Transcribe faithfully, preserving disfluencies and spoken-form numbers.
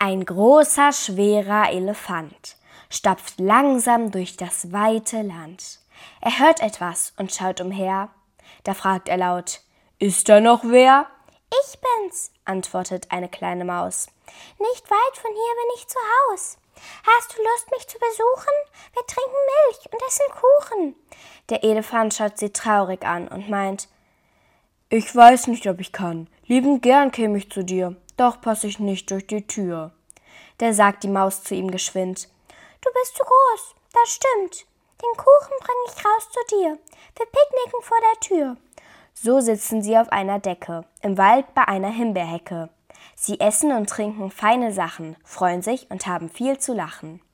Ein großer, schwerer Elefant stapft langsam durch das weite Land. Er hört etwas und schaut umher. Da fragt er laut: »Ist da noch wer?« »Ich bin's«, antwortet eine kleine Maus. »Nicht weit von hier bin ich zu Haus. Hast du Lust, mich zu besuchen? Wir trinken Milch und essen Kuchen.« Der Elefant schaut sie traurig an und meint: »Ich weiß nicht, ob ich kann. Liebend gern käme ich zu dir, doch passe ich nicht durch die Tür.« Da sagt die Maus zu ihm geschwind: »Du bist zu groß, das stimmt. Den Kuchen bring ich raus zu dir. Wir picknicken vor der Tür.« So sitzen sie auf einer Decke, im Wald bei einer Himbeerhecke. Sie essen und trinken feine Sachen, freuen sich und haben viel zu lachen.